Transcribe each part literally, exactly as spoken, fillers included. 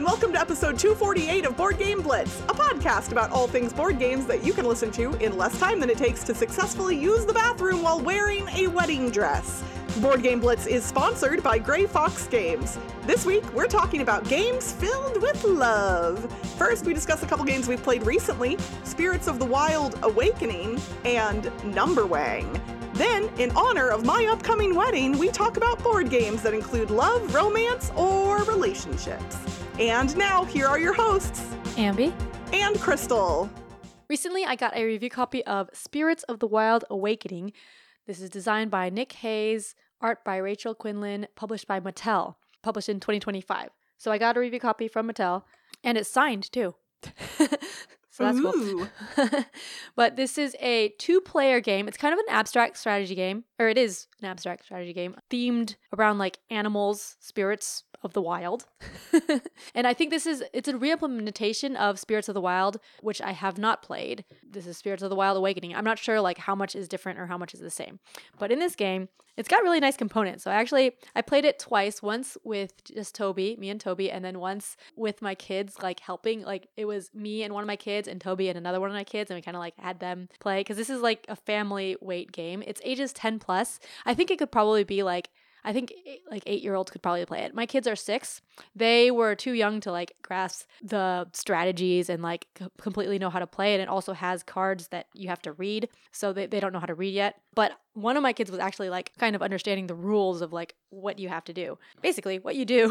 welcome to episode two forty-eight of Board Game Blitz, a podcast about all things board games that you can listen to in less time than it takes to successfully use the bathroom while wearing a wedding dress. Board Game Blitz is sponsored by Gray Fox Games. This week, we're talking about games filled with love. First, we discuss a couple games we've played recently, Spirits of the Wild Awakening and Numberwang. Then, in honor of my upcoming wedding, we talk about board games that include love, romance, or relationships. And now, here are your hosts, Ambi and Crystal. Recently, I got a review copy of Spirits of the Wild Awakening. This is designed by Nick Hayes, art by Rachel Quinlan, published by Mattel, published in twenty twenty-five. So I got a review copy from Mattel, and it's signed too. So that's Ooh. cool. But this is a two-player game. It's kind of an abstract strategy game, or it is an abstract strategy game, themed around like animals, spirits of the wild. And I think this is, it's a re-implementation of Spirits of the Wild, which I have not played. This is Spirits of the Wild Awakening. I'm not sure like how much is different or how much is the same. But in this game, it's got really nice components. So actually, I played it twice, once with just Toby, me and Toby, and then once with my kids, like helping. Like it was me and one of my kids and Toby and another one of my kids, and we kind of like had them play because this is like a family weight game. It's ages ten plus. I think it could probably be like, I think like eight-year-olds could probably play it. My kids are six. They were too young to like grasp the strategies and like c- completely know how to play it. It also has cards that you have to read, so they, they don't know how to read yet. But one of my kids was actually like kind of understanding the rules of like what you have to do. Basically, what you do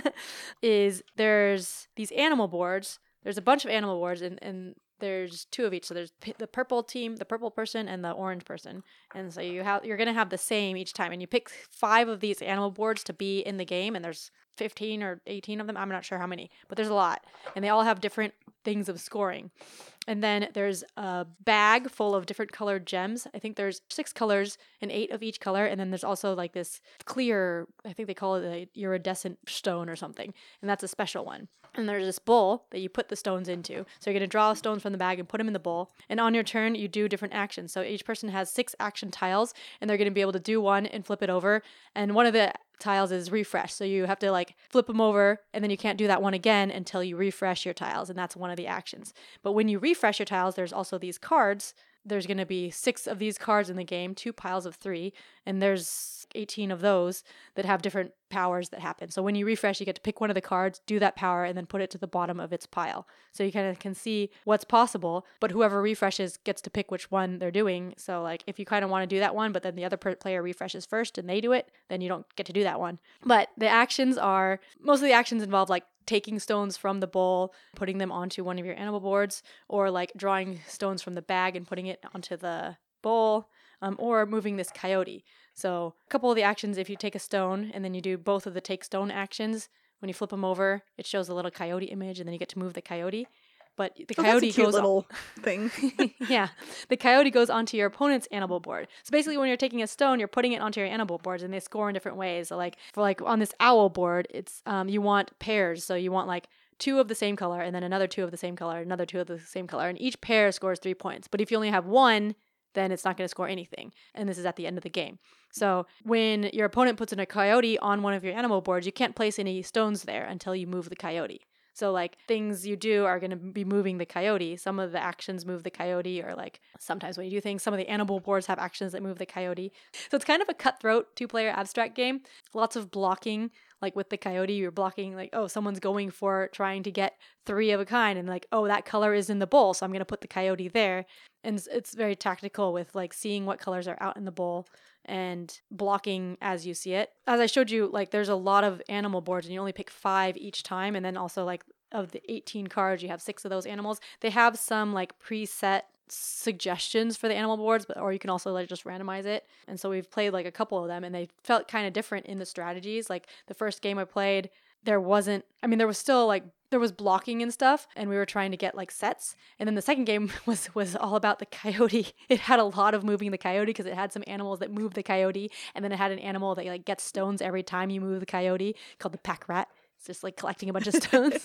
is there's these animal boards. There's a bunch of animal boards, and, and there's two of each. So there's p- the purple team, the purple person, and the orange person. And so you have you're gonna have the same each time. And you pick five of these animal boards to be in the game. And there's fifteen or eighteen of them. I'm not sure how many, but there's a lot. And they all have different things of scoring. And then there's a bag full of different colored gems. I think there's six colors and eight of each color. And then there's also like this clear, I think they call it a iridescent stone or something. And that's a special one. And there's this bowl that you put the stones into. So you're going to draw stones from the bag and put them in the bowl. And on your turn, you do different actions. So each person has six action tiles, and they're going to be able to do one and flip it over. And one of the tiles is refresh. So you have to like flip them over, and then you can't do that one again until you refresh your tiles. And that's one of the actions. But when you refresh your tiles, there's also these cards. There's going to be six of these cards in the game, two piles of three, and there's eighteen of those that have different powers that happen. So when you refresh, you get to pick one of the cards, do that power, and then put it to the bottom of its pile. So you kind of can see what's possible, but whoever refreshes gets to pick which one they're doing. So like if you kind of want to do that one, but then the other per- player refreshes first and they do it, then you don't get to do that one. But the actions are, most of the actions involve like taking stones from the bowl, putting them onto one of your animal boards, or like drawing stones from the bag and putting it onto the bowl, um, or moving this coyote. So a couple of the actions, if you take a stone and then you do both of the take stone actions, when you flip them over, it shows a little coyote image, and then you get to move the coyote. But the Oh, coyote that's a cute goes little thing. yeah, the coyote goes onto your opponent's animal board. So basically, when you're taking a stone, you're putting it onto your animal boards, and they score in different ways. So like for like on this owl board, it's um you want pairs, so you want like two of the same color, and then another two of the same color, another two of the same color, and each pair scores three points. But if you only have one, then it's not going to score anything. And this is at the end of the game. So when your opponent puts in a coyote on one of your animal boards, you can't place any stones there until you move the coyote. So like things you do are going to be moving the coyote. Some of the actions move the coyote, or like sometimes when you do things, some of the animal boards have actions that move the coyote. So it's kind of a cutthroat two-player abstract game. Lots of blocking. Like with the coyote, you're blocking like, oh, someone's going for trying to get three of a kind, and like, oh, that color is in the bowl, so I'm going to put the coyote there. And it's, it's very tactical with like seeing what colors are out in the bowl and blocking as you see it. As I showed you, like there's a lot of animal boards, and you only pick five each time. And then also like of the eighteen cards, you have six of those animals. They have some like preset suggestions for the animal boards, but or you can also like just randomize it. And so we've played like a couple of them, and they felt kind of different in the strategies. Like the first game I played, there wasn't, I mean, there was still like, there was blocking and stuff, and we were trying to get like sets. And then the second game was was all about the coyote. It had a lot of moving the coyote because it had some animals that move the coyote, and then it had an animal that like gets stones every time you move the coyote called the pack rat. It's just like collecting a bunch of stones.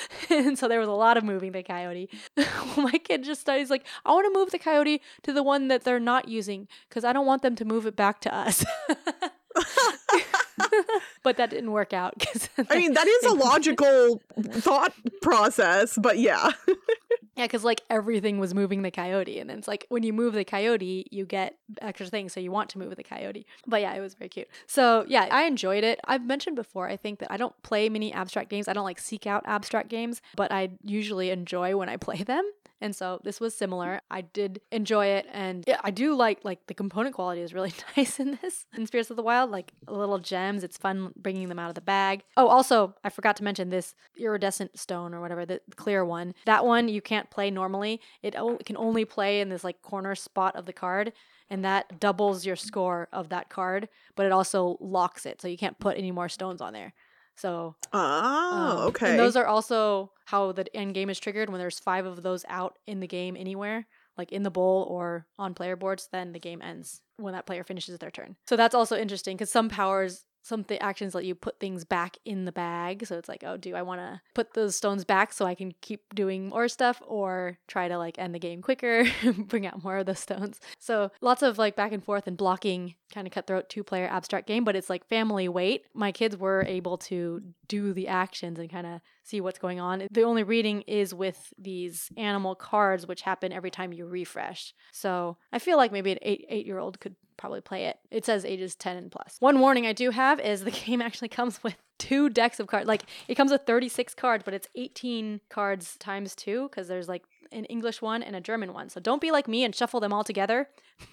And so there was a lot of moving the coyote. My kid just studies like, I want to move the coyote to the one that they're not using because I don't want them to move it back to us. but that didn't work out. Cause I mean, that is a logical thought process, but yeah. Yeah, because like everything was moving the coyote. And then it's like when you move the coyote, you get extra things. So you want to move the coyote. But yeah, it was very cute. So yeah, I enjoyed it. I've mentioned before, I think that I don't play many abstract games. I don't like seek out abstract games, but I usually enjoy when I play them. And so this was similar. I did enjoy it, and yeah, I do like like the component quality is really nice in this. In Spirits of the Wild, like little gems. It's fun bringing them out of the bag. Oh, also, I forgot to mention this iridescent stone or whatever, the clear one. That one you can't play normally. It o- can only play in this like corner spot of the card, and that doubles your score of that card, but it also locks it, so you can't put any more stones on there. So, oh, um, okay. And those are also how the end game is triggered. When there's five of those out in the game anywhere, like in the bowl or on player boards, then the game ends when that player finishes their turn. So that's also interesting because some powers, some th- actions let you put things back in the bag. So it's like, oh, do I want to put those stones back so I can keep doing more stuff, or try to like end the game quicker, bring out more of those stones? So lots of like back and forth and blocking, kind of cutthroat two-player abstract game, but it's like family weight. My kids were able to do the actions and kind of see what's going on. The only reading is with these animal cards, which happen every time you refresh. So I feel like maybe an eight eight-year-old could probably play it. It says ages ten and plus. One warning I do have is the game actually comes with two decks of cards. Like it comes with thirty-six cards, but it's eighteen cards times two because there's like an English one and a German one. So don't be like me and shuffle them all together.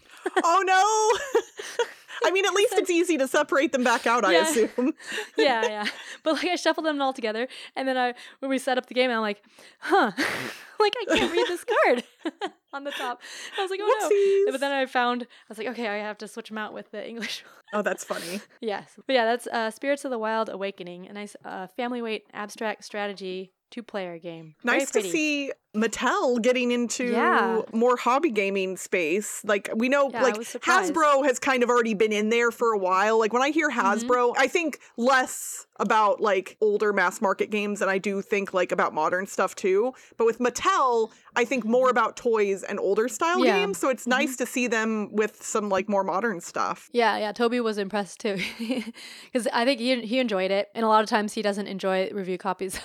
Oh no. I mean, at least it's easy to separate them back out, I yeah. assume. yeah, yeah. But like I shuffled them all together, and then I when we set up the game, I'm like, huh, like I can't read this card on the top. I was like, oh Whoopsies. no. But then I found, I was like, okay, I have to switch them out with the English. Oh, that's funny. Yes. But yeah, that's uh, Spirits of the Wild Awakening, a nice uh, family weight abstract strategy two-player game. Nice to see Mattel getting into yeah. more hobby gaming space. Like we know, yeah, like Hasbro has kind of already been in there for a while. Like when I hear Hasbro, mm-hmm. I think less about like older mass market games than I do think like about modern stuff too. But with Mattel, I think more about toys and older style yeah. games. So it's nice mm-hmm. to see them with some like more modern stuff. Yeah, yeah. Toby was impressed too. Because I think he he enjoyed it. And a lot of times he doesn't enjoy review copies.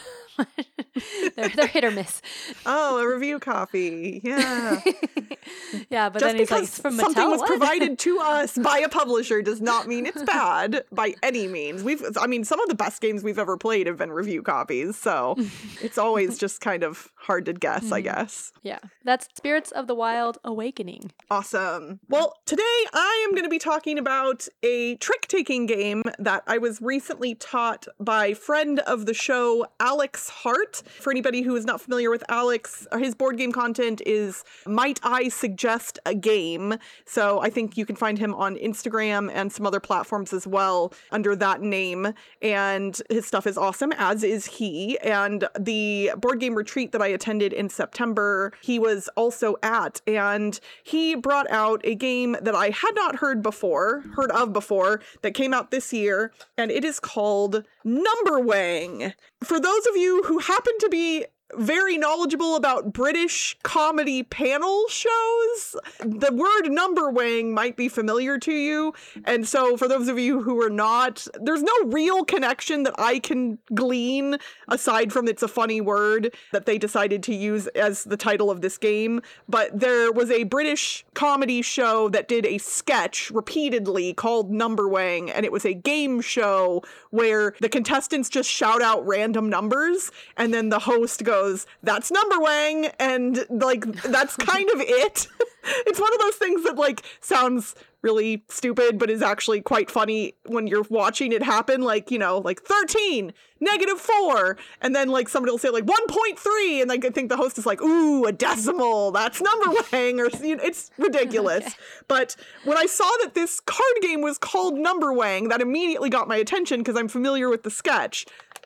they're, they're hit or miss. Oh, a review copy. Yeah. yeah, but Just then he's like, because from Mattel, something was what? provided to us by a publisher does not mean it's bad by any means. We've, I mean, some of the best games we've ever played have been review copies, so it's always just kind of hard to guess, mm-hmm. I guess. Yeah. That's Spirits of the Wild Awakening. Awesome. Well, today I am going to be talking about a trick-taking game that I was recently taught by friend of the show, Alex Hart. For anybody who is not familiar with Alex, his board game content is Might I Suggest a Game? So I think you can find him on Instagram and some other platforms as well under that name. And his stuff is awesome, as is he. And the board game retreat that I attended in September, he was also at. And he brought out a game that I had not heard before, heard of before, that came out this year. And it is called Numberwang. For those of you who happen to be very knowledgeable about British comedy panel shows, the word Numberwang might be familiar to you. And so for those of you who are not, there's no real connection that I can glean aside from it's a funny word that they decided to use as the title of this game. But there was a British comedy show that did a sketch repeatedly called Numberwang, and it was a game show where the contestants just shout out random numbers, and then the host goes, that's Numberwang, and like that's kind of it. It's one of those things that like sounds really stupid but is actually quite funny when you're watching it happen, like, you know, like thirteen, negative four, and then like somebody will say like one point three, and like I think the host is like, ooh, a decimal, that's Numberwang, or you know, it's ridiculous. Okay. But when I saw that this card game was called Numberwang, that immediately got my attention because I'm familiar with the sketch.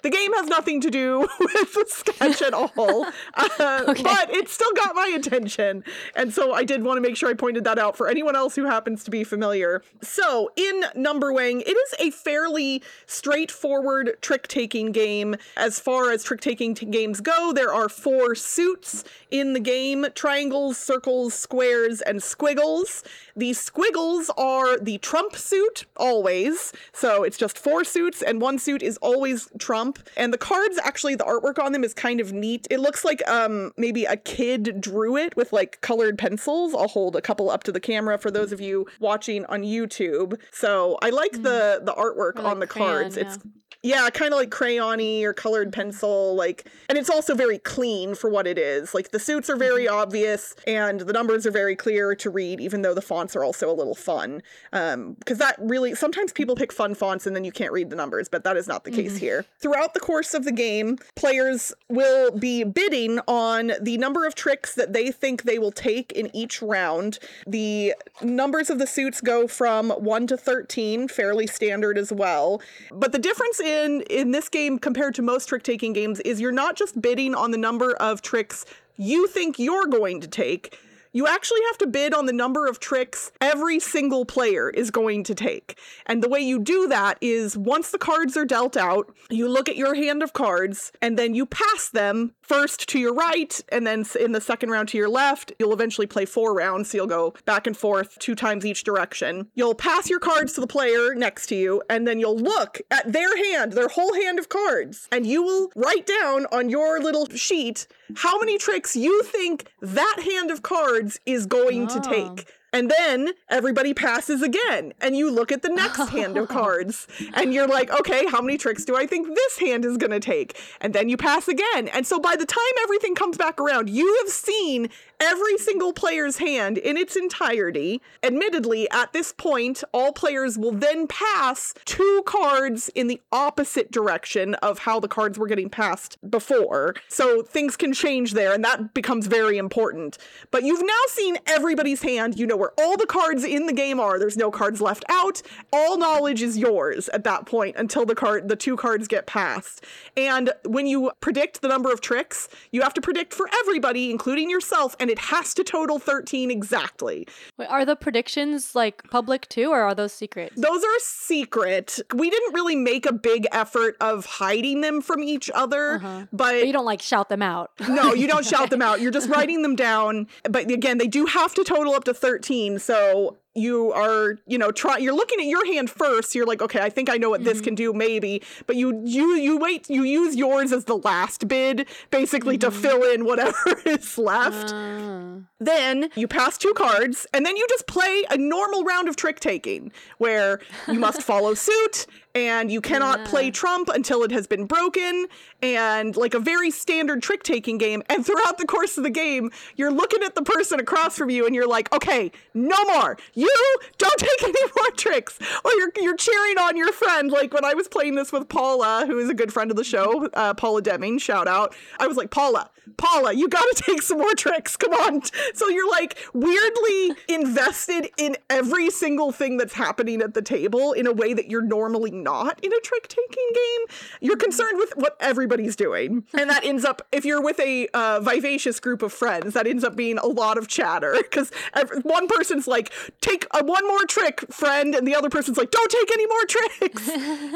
The game has nothing to do with the sketch at all, uh, okay. but it still got my attention. And so I did want to make sure I pointed that out for anyone else who happens to be familiar. So in Numberwang, it is a fairly straightforward trick-taking game. As far as trick-taking t- games go, there are four suits in the game: triangles, circles, squares, and squiggles. The squiggles are the trump suit, always. So it's just four suits, and one suit is always trump. And the cards, actually, the artwork on them is kind of neat. It looks like um maybe a kid drew it with like colored pencils. I'll hold a couple up to the camera for those of you watching on YouTube. So I like mm. the the artwork like on the crayon, cards. Yeah. It's Yeah, kind of like crayon-y or colored pencil, like, and it's also very clean for what it is. Like, the suits are very obvious, and the numbers are very clear to read, even though the fonts are also a little fun. Um, because that really, sometimes people pick fun fonts and then you can't read the numbers, but that is not the mm-hmm. case here. Throughout the course of the game, players will be bidding on the number of tricks that they think they will take in each round. The numbers of the suits go from one to thirteen, fairly standard as well. But the difference is In, in this game, compared to most trick-taking games, is you're not just bidding on the number of tricks you think you're going to take. You actually have to bid on the number of tricks every single player is going to take. And the way you do that is once the cards are dealt out, you look at your hand of cards, and then you pass them first to your right, and then in the second round to your left. You'll eventually play four rounds, so you'll go back and forth two times each direction. You'll pass your cards to the player next to you, and then you'll look at their hand, their whole hand of cards, and you will write down on your little sheet how many tricks you think that hand of cards is going oh. to take. And then everybody passes again, and you look at the next hand of cards, and you're like, okay, how many tricks do I think this hand is going to take? And then you pass again. And so by the time everything comes back around, you have seen every single player's hand in its entirety. Admittedly, at this point, all players will then pass two cards in the opposite direction of how the cards were getting passed before. So things can change there, and that becomes very important. But you've now seen everybody's hand. You know where all the cards in the game are. There's no cards left out. All knowledge is yours at that point until the card, the two cards get passed. And when you predict the number of tricks, you have to predict for everybody, including yourself, and it has to total thirteen exactly. Wait, are the predictions like public too, or are those secret? Those are secret. We didn't really make a big effort of hiding them from each other, uh-huh. but, but you don't like shout them out. No, you don't shout them out. You're just writing them down. But again, they do have to total up to thirteen. So you are, you know, try, you're looking at your hand first. You're like, okay, I think I know what mm-hmm. this can do, maybe. But you, you, you wait, you use yours as the last bid, basically mm-hmm. to fill in whatever is left. Uh. Then you pass two cards, and then you just play a normal round of trick taking, where you must follow suit, and you cannot yeah. play trump until it has been broken, and like a very standard trick-taking game. And throughout the course of the game, you're looking at the person across from you, and you're like, okay, no more. You don't take any more tricks. Or you're you're cheering on your friend. Like when I was playing this with Paula, who is a good friend of the show, uh, Paula Deming, shout out. I was like, Paula, Paula, you gotta take some more tricks. Come on. So you're like weirdly invested in every single thing that's happening at the table in a way that you're normally not in a trick-taking game. You're concerned with what everybody's doing. And that ends up, if you're with a uh, vivacious group of friends, that ends up being a lot of chatter. Because one person's like, take a, one more trick, friend. And the other person's like, don't take any more tricks.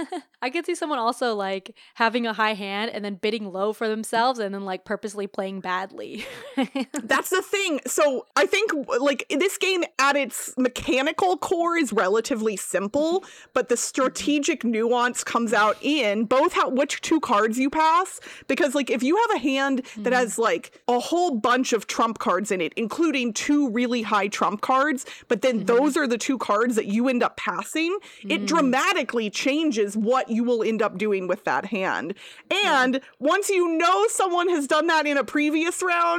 I could see someone also like having a high hand and then bidding low for themselves and then like purposely playing badly. That's the thing. So I think like this game at its mechanical core is relatively simple, but the strategic nuance comes out in both how which two cards you pass. Because like if you have a hand mm-hmm. that has like a whole bunch of trump cards in it, including two really high trump cards, but then mm-hmm. those are the two cards that you end up passing, mm-hmm. it dramatically changes what you will end up doing with that hand. And yeah. once you know someone has done that in a previous round,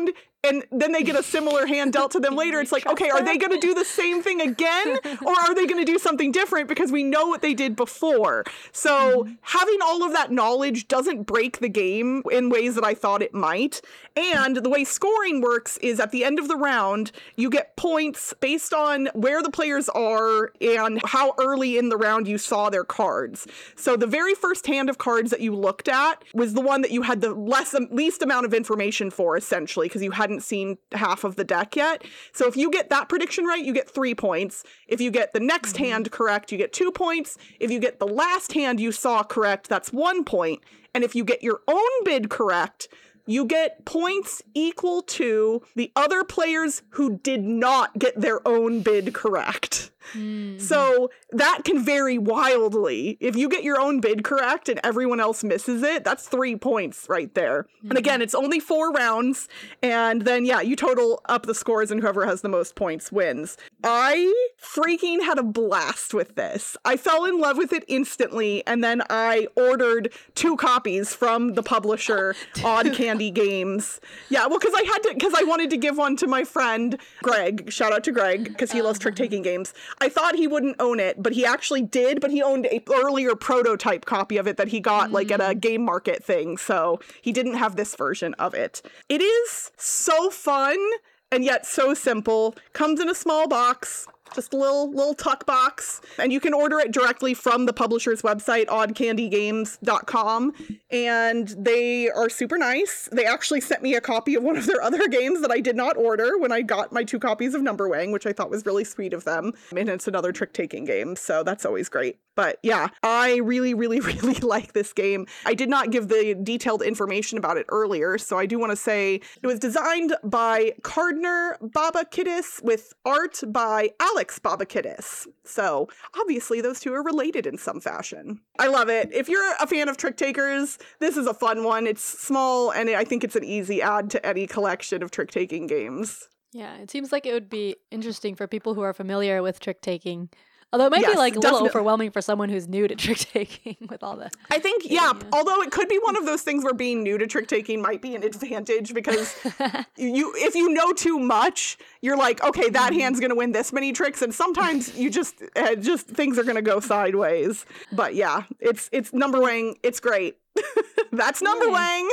and then they get a similar hand dealt to them later. It's like, okay, are they going to do the same thing again? Or are they going to do something different because we know what they did before? So mm-hmm. having all of that knowledge doesn't break the game in ways that I thought it might. And the way scoring works is at the end of the round, you get points based on where the players are and how early in the round you saw their cards. So the very first hand of cards that you looked at was the one that you had the less, least amount of information for, essentially, because you hadn't seen half of the deck yet. So if you get that prediction right, you get three points. If you get the next mm-hmm. hand correct, you get two points. If you get the last hand you saw correct, that's one point. And if you get your own bid correct, you get points equal to the other players who did not get their own bid correct. Mm-hmm. So that can vary wildly. If you get your own bid correct and everyone else misses it, that's three points right there. Mm-hmm. And again, it's only four rounds. And then, yeah, you total up the scores and whoever has the most points wins. I freaking had a blast with this. I fell in love with it instantly. And then I ordered two copies from the publisher, Odd Candy Games. Yeah, well, because I had to, because I wanted to give one to my friend, Greg. Shout out to Greg, because he loves trick-taking games. I thought he wouldn't own it, but he actually did, but he owned a earlier prototype copy of it that he got mm. like at a game market thing. So he didn't have this version of it. It is so fun and yet so simple. Comes in a small box. Just a little little tuck box, and you can order it directly from the publisher's website, odd candy games dot com, and they are super nice. They actually sent me a copy of one of their other games that I did not order when I got my two copies of Numberwang, which I thought was really sweet of them, and it's another trick-taking game, so that's always great. But yeah, I really, really, really like this game. I did not give the detailed information about it earlier, so I do want to say it was designed by Cardner Babakidis with art by Alex Babakidis. So obviously those two are related in some fashion. I love it. If you're a fan of Trick Takers, this is a fun one. It's small, and I think it's an easy add to any collection of trick-taking games. Yeah, it seems like it would be interesting for people who are familiar with trick-taking. Although it might yes, be like a definitely. little overwhelming for someone who's new to trick-taking with all the... I think, yeah, yeah, although it could be one of those things where being new to trick-taking might be an advantage because you, if you know too much, you're like, okay, that mm-hmm. hand's going to win this many tricks, and sometimes you just, uh, just things are going to go sideways. But yeah, it's, it's Numberwang. It's great. That's Numberwang.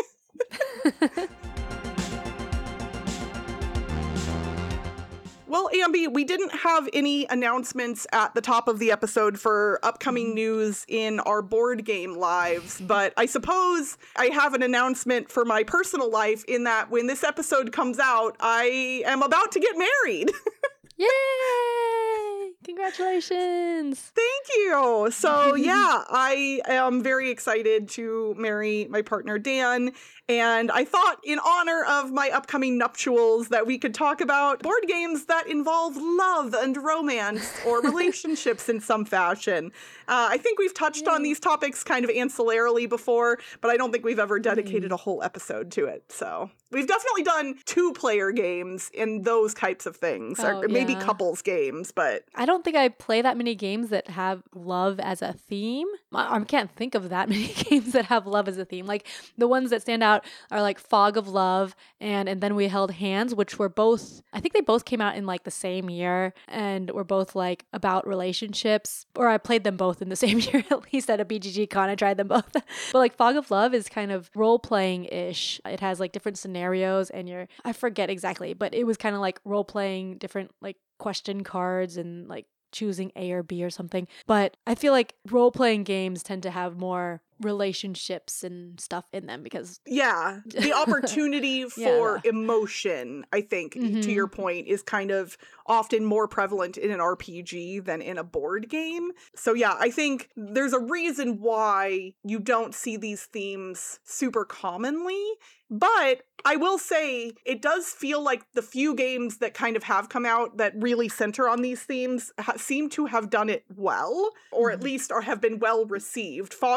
Well, Ambi, we didn't have any announcements at the top of the episode for upcoming news in our board game lives, but I suppose I have an announcement for my personal life in that when this episode comes out, I am about to get married. Yay! Congratulations! Thank you! So yeah, I am very excited to marry my partner Dan, and I thought in honor of my upcoming nuptials that we could talk about board games that involve love and romance or relationships in some fashion. Uh, I think we've touched Yay. on these topics kind of ancillarily before, but I don't think we've ever dedicated a whole episode to it. So we've definitely done two-player games in those types of things, oh, or maybe yeah. couples games, but... I don't think I play that many games that have love as a theme. I, I can't think of that many games that have love as a theme. Like, the ones that stand out are like Fog of Love and And Then We Held Hands, which were both, I think they both came out in like the same year and were both like about relationships, or I played them both in the same year, at least at a B G G con. I tried them both. But like Fog of Love is kind of role-playing-ish. It has like different scenarios and you're, I forget exactly, but it was kind of like role-playing different like question cards and like choosing A or B or something. But I feel like role-playing games tend to have more relationships and stuff in them because yeah the opportunity for yeah. emotion, I think, mm-hmm. to your point, is kind of often more prevalent in an R P G than in a board game. So yeah, I think there's a reason why you don't see these themes super commonly. But I will say it does feel like the few games that kind of have come out that really center on these themes ha- seem to have done it well, or at least are have been well received. Fog of Love,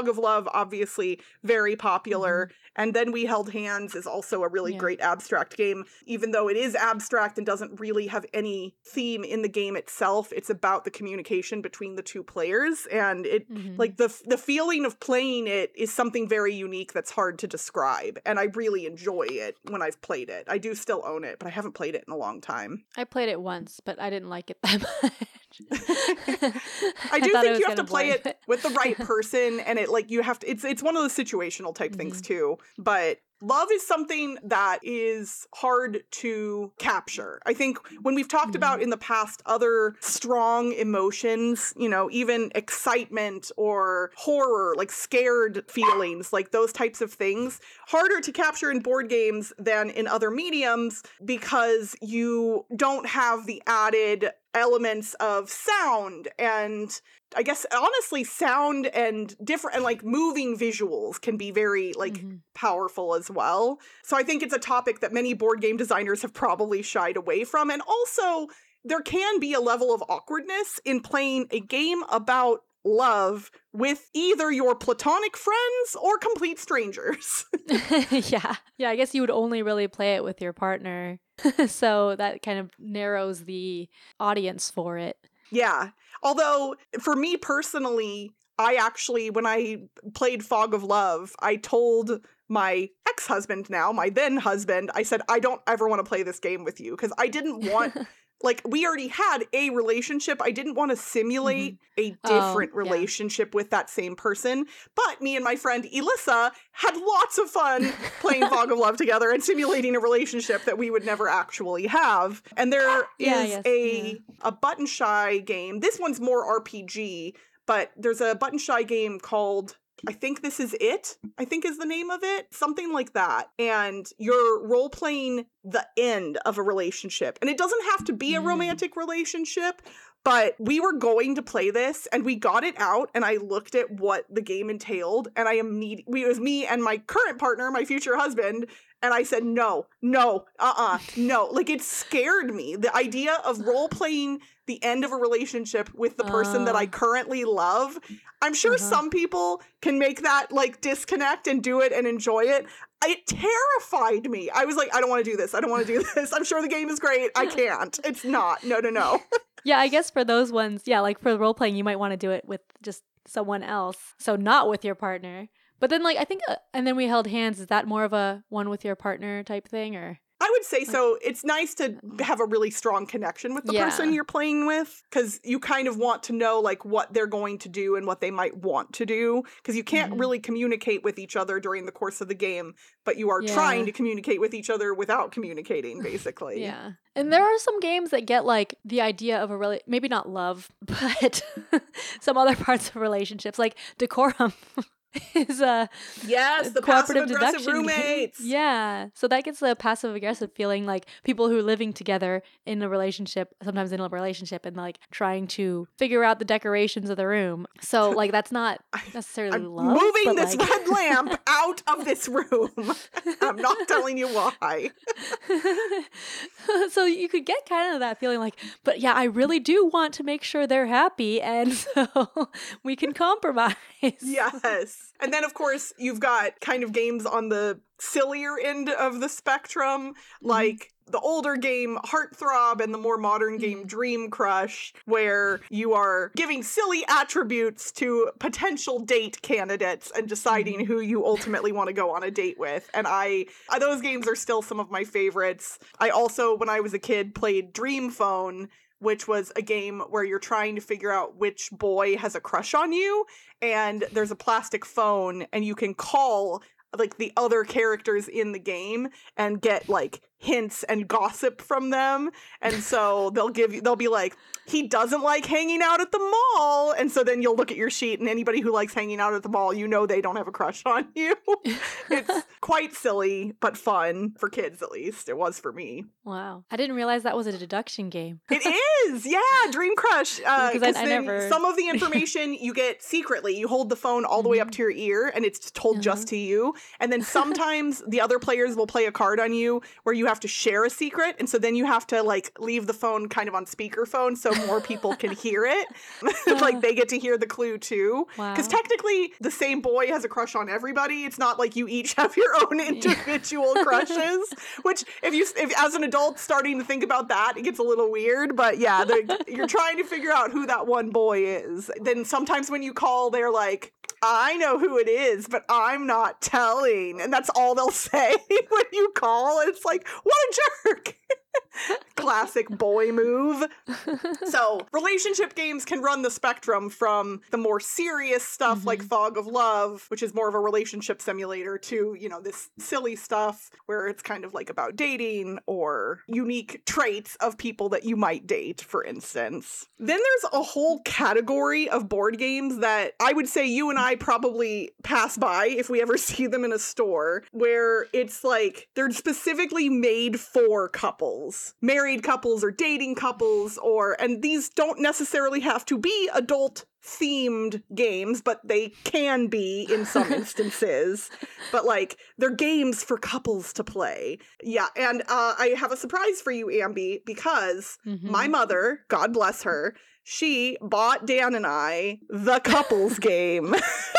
Love, obviously very popular. Mm-hmm. And Then We Held Hands is also a really Yeah. great abstract game. Even though it is abstract and doesn't really have any theme in the game itself, it's about the communication between the two players. And it, Mm-hmm. like, the the feeling of playing it is something very unique that's hard to describe. And I really enjoy it when I've played it. I do still own it, but I haven't played it in a long time. I played it once, but I didn't like it that much. I do thought it think was you have to gonna play blame it with the right person, and it like you have to it's it's one of those situational type things too. But love is something that is hard to capture. I think when we've talked Mhm. about in the past other strong emotions, you know, even excitement or horror, like scared feelings, like those types of things, harder to capture in board games than in other mediums because you don't have the added elements of sound and I guess honestly sound and different and like moving visuals can be very like Mhm. powerful as well. So I think it's a topic that many board game designers have probably shied away from. And also there can be a level of awkwardness in playing a game about love with either your platonic friends or complete strangers. yeah. Yeah, I guess you would only really play it with your partner. So that kind of narrows the audience for it. Yeah. Although, for me personally, I actually, when I played Fog of Love, I told my ex-husband now, my then husband, I said, I don't ever want to play this game with you because I didn't want, like, we already had a relationship. I didn't want to simulate Mhm. a Oh, different yeah. relationship with that same person. But me and my friend Elissa had lots of fun playing Fog of Love together and simulating a relationship that we would never actually have. And there Yeah, is yes, a yeah. a Button Shy game. This one's more R P G, but there's a Button Shy game called I think This Is It, I think is the name of it. Something like that. And you're role-playing the end of a relationship. And it doesn't have to be a Mm. romantic relationship, but we were going to play this and we got it out and I looked at what the game entailed and I immediately, it was me and my current partner, my future husband, and I said, no, no, uh-uh, no. Like, it scared me. The idea of role-playing the end of a relationship with the person that I Uh. currently love. I'm sure Uh-huh. some people can make that, like, disconnect and do it and enjoy it. It terrified me. I was like, I don't want to do this. I don't want to do this. I'm sure the game is great. I can't. It's not. No, no, no. Yeah, I guess for those ones, yeah, like for role playing, you might want to do it with just someone else. So not with your partner. But then, like, I think, uh, and then we held hands. Is that more of a one with your partner type thing, or? I would say so. It's nice to have a really strong connection with the Yeah. person you're playing with because you kind of want to know like what they're going to do and what they might want to do because you can't Mhm. really communicate with each other during the course of the game, but you are Yeah. trying to communicate with each other without communicating, basically. Yeah. And there are some games that get like the idea of a really, maybe not love, but some other parts of relationships, like Decorum. is a Yes, the cooperative passive-aggressive deduction game. roommates. Yeah. So that gets the passive aggressive feeling, like people who are living together in a relationship, sometimes in a relationship, and like trying to figure out the decorations of the room. So like that's not necessarily I'm love. moving but, this like... red lamp out of this room. I'm not telling you why. So you could get kind of that feeling like, but yeah, I really do want to make sure they're happy, and so we can compromise. Yes. And then, of course, you've got kind of games on the sillier end of the spectrum, like the older game Heartthrob and the more modern game Dream Crush, where you are giving silly attributes to potential date candidates and deciding who you ultimately want to go on a date with. And I, those games are still some of my favorites. I also, when I was a kid, played Dream Phone, which was a game where you're trying to figure out which boy has a crush on you, and there's a plastic phone, and you can call like the other characters in the game and get like hints and gossip from them. And so they'll give you, they'll be like, he doesn't like hanging out at the mall. And so then you'll look at your sheet and anybody who likes hanging out at the mall, you know they don't have a crush on you. It's quite silly, but fun for kids at least. It was for me. Wow. I didn't realize that was a deduction game. It is! Yeah, Dream Crush. Uh, Because I- I then never- some of the information you get secretly. You hold the phone all the way up to your ear and it's told Uh-huh. just to you. And then sometimes the other players will play a card on you where you have to share a secret. And so then you have to like leave the phone kind of on speakerphone so more people can hear it. Like they get to hear the clue too. Because Wow. technically the same boy has a crush on everybody. It's not like you each have your own individual crushes, which if you, if as an adult starting to think about that, it gets a little weird. But yeah, you're trying to figure out who that one boy is. Then sometimes when you call, they're like, I know who it is, but I'm not telling. And that's all they'll say when you call. It's like, what a jerk. Classic boy move. So relationship games can run the spectrum from the more serious stuff Mm-hmm. like Fog of Love, which is more of a relationship simulator, to, you know, this silly stuff where it's kind of like about dating or unique traits of people that you might date, for instance. Then there's a whole category of board games that I would say you and I probably pass by if we ever see them in a store, where it's like they're specifically made for couples. Married couples or dating couples, or, and these don't necessarily have to be adult themed games, but they can be in some instances. But like, they're games for couples to play. Yeah, and uh, I have a surprise for you, Ambi, because Mhm. my mother, God bless her, she bought Dan and I the couples game.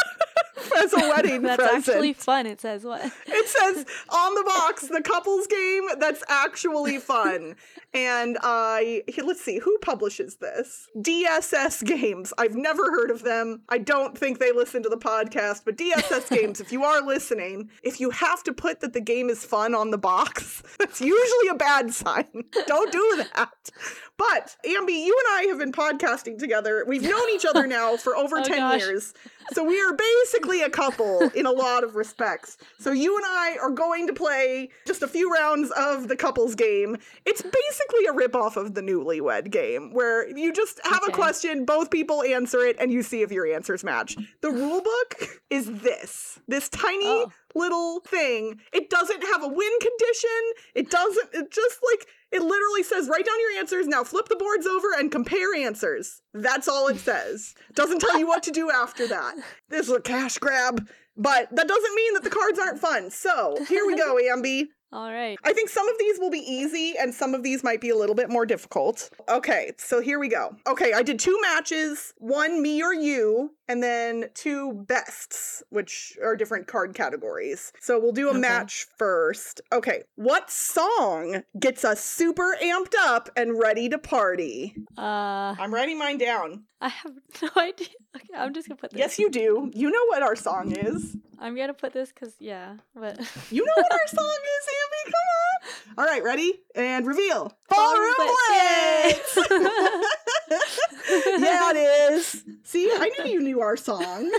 As a wedding That's present. actually fun. It says what? It says on the box, the couples game that's actually fun. And I, uh, let's see, who publishes this? D S S Games. I've never heard of them. I don't think they listen to the podcast, but D S S Games, if you are listening, if you have to put that the game is fun on the box, that's usually a bad sign. Don't do that. But, Ambi, you and I have been podcasting together. We've known each other now for over Oh, ten gosh. years. So we are basically a couple in a lot of respects. So you and I are going to play just a few rounds of the couples game. It's basically a ripoff of the Newlywed Game, where you just have Okay. a question, both people answer it, and you see if your answers match. The rule book is this. This tiny Oh. little thing. It doesn't have a win condition. It doesn't, it just like, it literally says, write down your answers, now flip the boards over and compare answers. That's all it says. Doesn't tell you what to do after that. This is a cash grab, but that doesn't mean that the cards aren't fun. So here we go, Ambi. All right. I think some of these will be easy and some of these might be a little bit more difficult. Okay, so here we go. Okay, I did two matches, one me or you, and then two bests, which are different card categories. So we'll do a Okay. match first. Okay, what song gets us super amped up and ready to party? Uh, I'm writing mine down. I have no idea. Okay, I'm just gonna put this. Yes, you do. You know what our song is. I'm gonna put this because yeah, but You know what our song is, Ambi? Come on. All right, ready? And reveal. Ballroom Ballroom Blitz! Blitz! Yeah, it is. See, I knew you knew our song.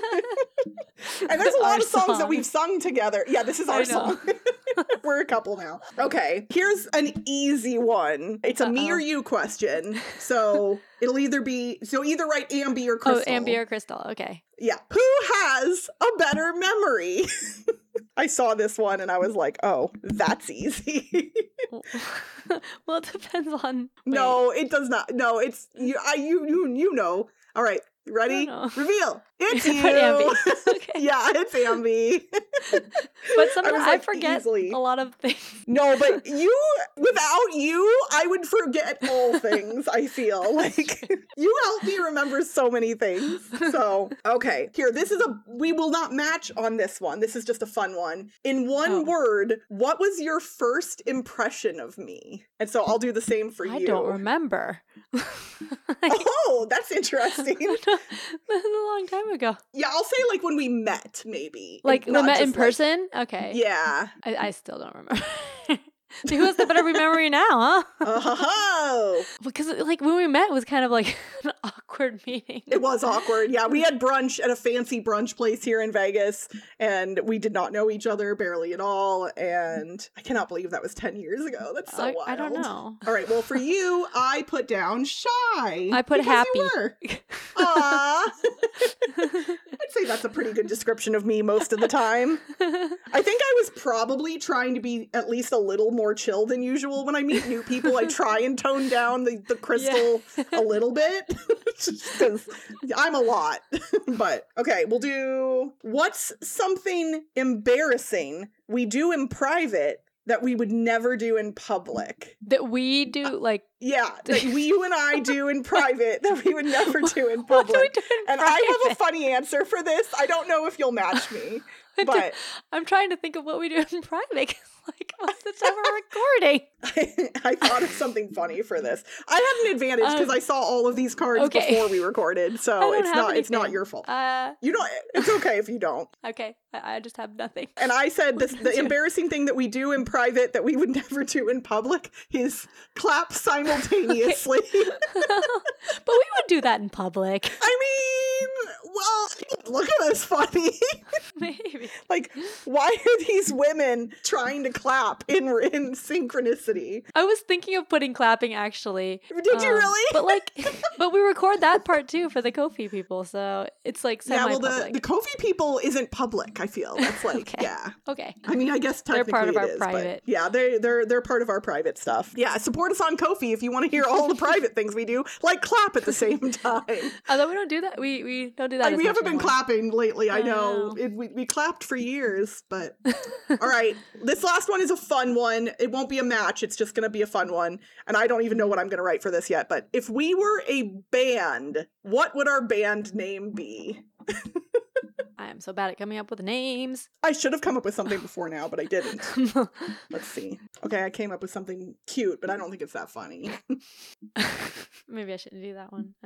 And there's a lot Our of songs that song. we've sung together. Yeah, this is I our know. song. We're a couple now. Okay, here's an easy one. It's a me Uh-oh. or you question. So it'll either be, so either write Ambi or oh, Crystal. Ambi or Crystal. Okay. Yeah. Who has a better memory? I saw this one and I was like, oh, that's easy. Well, it depends on. wait. No, it does not. No, it's you. I you you you know. All right, ready? know. Reveal. It's Put you. Ambi. Okay. Yeah, it's Ambi. But sometimes was I, like, forget easily. a lot of things. No, but you, without you, I would forget all things, I feel. Like, you help me remember so many things. So, okay. Here, this is a, we will not match on this one. This is just a fun one. In one Oh. word, what was your first impression of me? And so I'll do the same for I you. don't remember. Oh, that's interesting. That's a long time ago. Yeah, I'll say like when we met, maybe. Like we Not met in just, like- person. Okay. Yeah. I, I still don't remember. So who has the better memory now, huh? Oh, Because like when we met, it was kind of like an awkward meeting. it was awkward. Yeah, we had brunch at a fancy brunch place here in Vegas, and we did not know each other barely at all. And I cannot believe that was ten years ago. That's so I, wild. I don't know. All right, well, for you, I put down shy. I put because happy. You were. Aww. I'd say that's a pretty good description of me most of the time. I think I was probably trying to be at least a little more chill than usual. When I meet new people, I try and tone down the, the crystal a little bit. Because I'm a lot. But, okay, we'll do... What's something embarrassing we do in private that we would never do in public. That we do, like... Yeah, that we, you and I do in private that we would never do in public. What do we do in and private? I have a funny answer for this. I don't know if you'll match me, but... I'm trying to think of what we do in private. Like, most of the time we're recording. I, I thought of something funny for this. I had an advantage because um, I saw all of these cards okay. before we recorded, so it's not anything. It's not your fault. Uh, you don't. It's okay if you don't. Okay, I, I just have nothing. And I said this: the embarrassing thing that we do in private that we would never do in public is clap simultaneously. But we would do that in public. I mean, well, look at us funny. Maybe. Like, why are these women trying to clap in in synchronicity? I was thinking of putting clapping, actually. Did um, you really? But like, but we record that part too for the Ko-fi people, so it's like semi-public. Yeah, well, the, the Ko-fi people isn't public. I feel that's like, okay. yeah, okay. I mean, I guess technically they're part of it our is, private. But yeah, they they're they're part of our private stuff. Yeah, support us on Ko-fi if you want to hear all the private things we do, like clap at the same time. Although we don't do that, we we don't do that. Like, as we much haven't been anymore. clapping lately. I, I know, know. It, we we clapped for years, but all right. This last one is a fun one. It won't be a match. It's just going to be a fun one. And I don't even know what I'm going to write for this yet. But if we were a band, what would our band name be? I am so bad at coming up with names. I should have come up with something before now, but I didn't. Let's see. Okay, I came up with something cute, but I don't think it's that funny. Maybe I shouldn't do that one.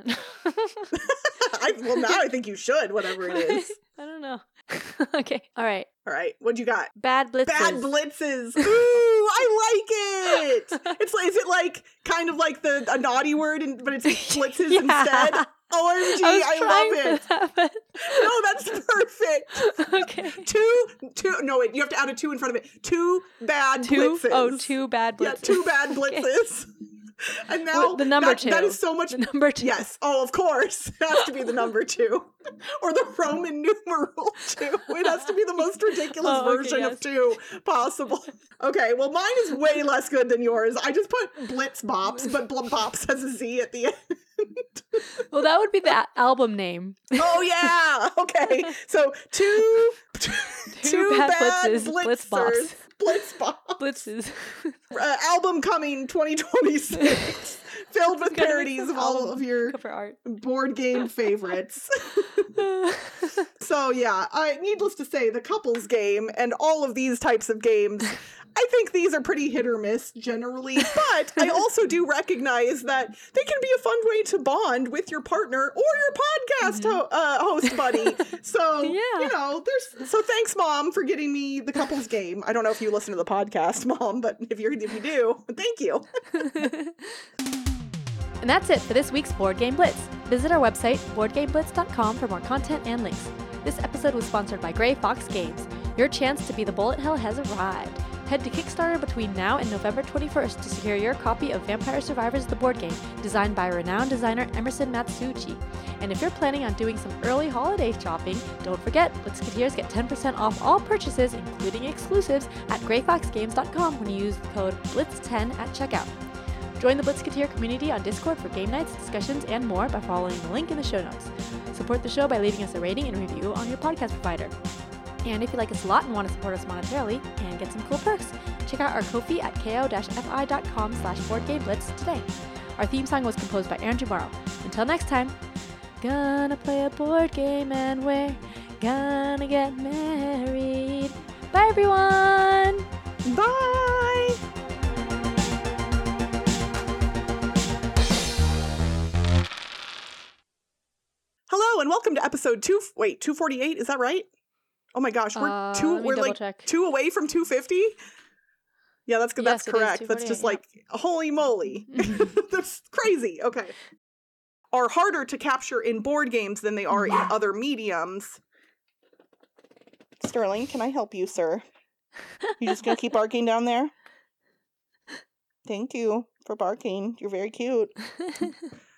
I, well, now I think you should, whatever it is. I don't know. Okay. All right. All right. What you got? Bad blitzes. Bad blitzes. Ooh, I like it. It's like, is it like kind of like the a naughty word, and but it's blitzes yeah. instead? O M G, I, I love it. That, but... No, that's perfect. Okay. Two, two. No, wait. You have to add a two in front of it. Two bad two? blitzes. Oh, two bad blitzes. Yeah, two bad blitzes. Okay. And now well, the number that, two. That is so much. The number two. Yes. Oh, of course. It has to be the number two. Or the Roman numeral two. It has to be the most ridiculous oh, okay, version yes. of two possible. Okay, well, mine is way less good than yours. I just put Blitz Bops, but Bl- Bops has a Z at the end. Well, that would be the a- album name. Oh, yeah. Okay. So two, two, two bad, bad blitzes. Blitzers. Blitz Bops. Blitz Bops. Blitzes. Uh, album coming twenty twenty-six. Filled with parodies of all of your art. board game favorites. So yeah, I, needless to say, the couples game and all of these types of games, I think these are pretty hit or miss generally, but I also do recognize that they can be a fun way to bond with your partner or your podcast mm-hmm. ho- uh, host buddy. So, yeah. you know, there's so thanks, Mom, for getting me the couples game. I don't know if you listen to the podcast, Mom, but if you're if you do, thank you. And that's it for this week's Board Game Blitz. Visit our website, board game blitz dot com, for more content and links. This episode was sponsored by Gray Fox Games. Your chance to be the bullet hell has arrived. Head to Kickstarter between now and November twenty-first to secure your copy of Vampire Survivors the board game, designed by renowned designer Emerson Matsuuchi. And if you're planning on doing some early holiday shopping, don't forget, Blitzketeers get ten percent off all purchases, including exclusives, at gray fox games dot com when you use the code blitz ten at checkout. Join the Blitzketeer community on Discord for game nights, discussions, and more by following the link in the show notes. Support the show by leaving us a rating and review on your podcast provider. And if you like us a lot and want to support us monetarily and get some cool perks, check out our Ko-fi at ko-fi dot com slash boardgameblitz today. Our theme song was composed by Andrew Morrow. Until next time, gonna play a board game and we're gonna get married. Bye, everyone! Bye! Hello and welcome to episode two. Wait, two forty-eight. Is that right? Oh my gosh, we're uh, two. We're like check. two away from two fifty. Yeah, that's good. Yes, that's correct. That's just like holy moly. That's crazy. Okay, are harder to capture in board games than they are in other mediums. Sterling, can I help you, sir? You just gonna keep barking down there? Thank you for barking. You're very cute.